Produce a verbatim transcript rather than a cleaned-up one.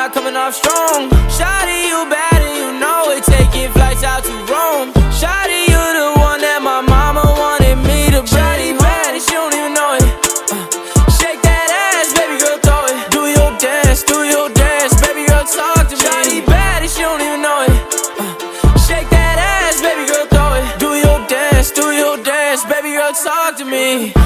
got coming off strong. Shawty, you bad and you know it, taking flights out to Rome. Shawty, you the one that my mama wanted me to bring. Shawty bad and she don't even know it. uh, Shake that ass, baby girl, throw it. Do your dance, do your dance, baby girl, talk to me. Shawty bad and she don't even know it. uh, Shake that ass, baby girl, throw it. Do your dance, do your dance, baby girl, talk to me.